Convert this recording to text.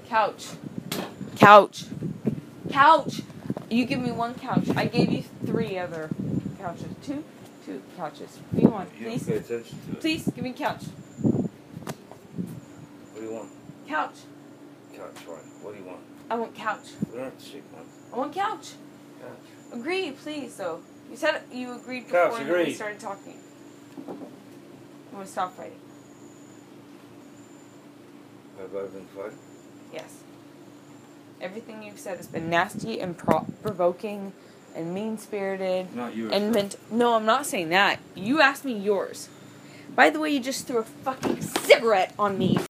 Couch. Couch. Couch. You give me one couch. I gave you 3 other couches. 2 couches. What do you want? Please. Pay attention to it. Please give me couch. What do you want? Couch. Couch, right? What do you want? I want couch. We don't have to shake hands. I want couch. Couch. Agree, please, though. You said you agreed before Couch, we agreed. started talking. I'm going to stop fighting. Have I been fighting? Yes. Everything you've said has been nasty and provoking and mean-spirited. Not yours. And no, I'm not saying that. You asked me yours. By the way, you just threw a fucking cigarette on me.